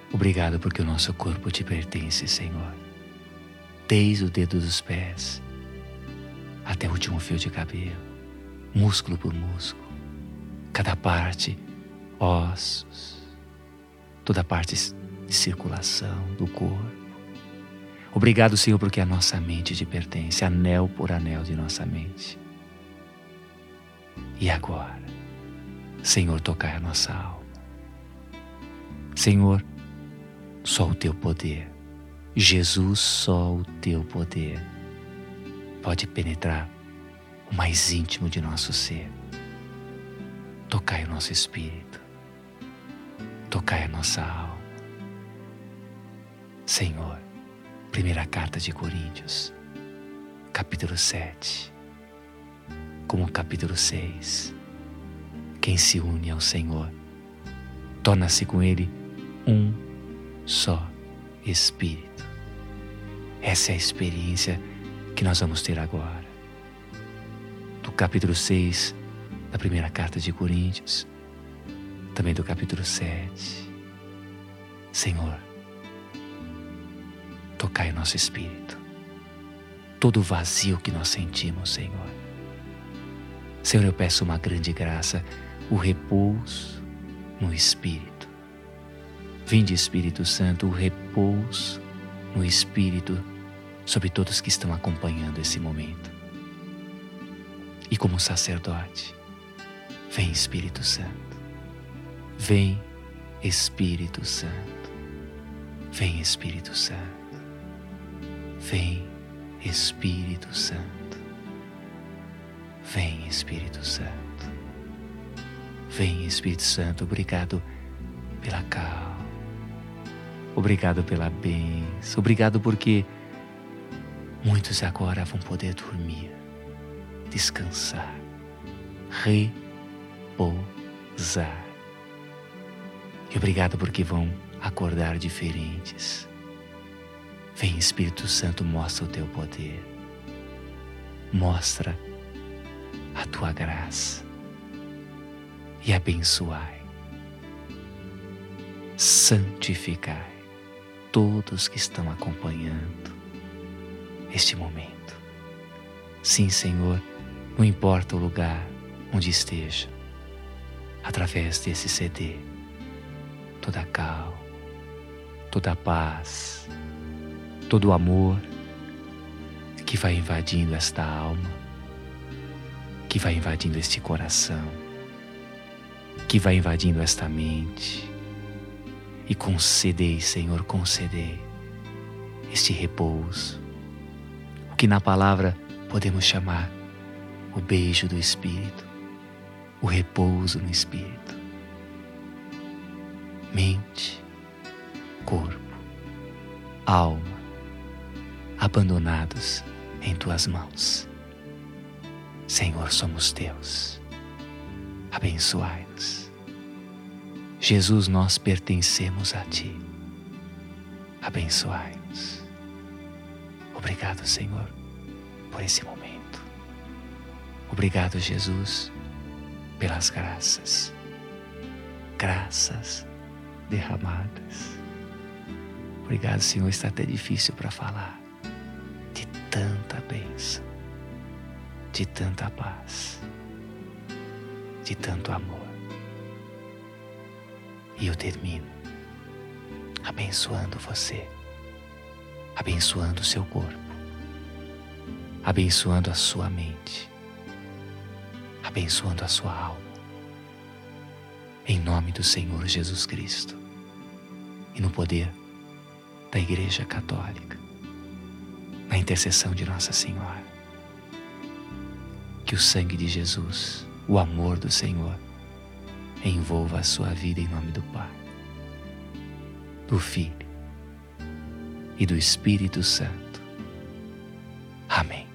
Obrigado porque o nosso corpo te pertence, Senhor. Desde o dedo dos pés até o último fio de cabelo, músculo por músculo, cada parte, ossos, toda parte de circulação do corpo. Obrigado, Senhor, porque a nossa mente te pertence, anel por anel de nossa mente. E agora, Senhor, tocai a nossa alma. Senhor, só o Teu poder, Jesus, só o Teu poder pode penetrar o mais íntimo de nosso ser. Tocai o nosso espírito, tocai a nossa alma. Senhor, primeira carta de Coríntios, capítulo 7, como capítulo 6, quem se une ao Senhor, torna-se com Ele um só Espírito. Essa é a experiência que nós vamos ter agora. Do capítulo 6 da primeira carta de Coríntios, também do capítulo 7. Senhor, tocai o nosso espírito, todo o vazio que nós sentimos, Senhor. Senhor, eu peço uma grande graça, o repouso no Espírito. Vinde, Espírito Santo, o repouso no Espírito sobre todos que estão acompanhando esse momento. E como sacerdote, vem, Espírito Santo. Vem, Espírito Santo. Vem, Espírito Santo. Vem, Espírito Santo. Vem, Espírito Santo. Vem, Espírito Santo. Obrigado pela calma. Obrigado pela bênção. Obrigado porque muitos agora vão poder dormir, descansar, repousar. E obrigado porque vão acordar diferentes. Vem, Espírito Santo, mostra o Teu poder. Mostra a Tua graça. E abençoai. Santificai todos que estão acompanhando este momento. Sim, Senhor, não importa o lugar onde esteja, através desse CD, toda a calma, toda a paz, todo o amor que vai invadindo esta alma, que vai invadindo este coração, que vai invadindo esta mente. E concedei, Senhor, concedei este repouso, o que na palavra podemos chamar o beijo do Espírito, o repouso no Espírito. Mente, corpo, alma, abandonados em Tuas mãos. Senhor, somos Teus. Abençoai-nos. Jesus, nós pertencemos a Ti. Abençoai-nos. Obrigado, Senhor, por esse momento. Obrigado, Jesus, pelas graças. Graças derramadas. Obrigado, Senhor, está até difícil para falar de tanta bênção, de tanta paz, de tanto amor. E eu termino abençoando você, abençoando o seu corpo, abençoando a sua mente, abençoando a sua alma, em nome do Senhor Jesus Cristo e no poder da Igreja Católica, na intercessão de Nossa Senhora. Que o sangue de Jesus, o amor do Senhor, envolva a sua vida em nome do Pai, do Filho e do Espírito Santo. Amém.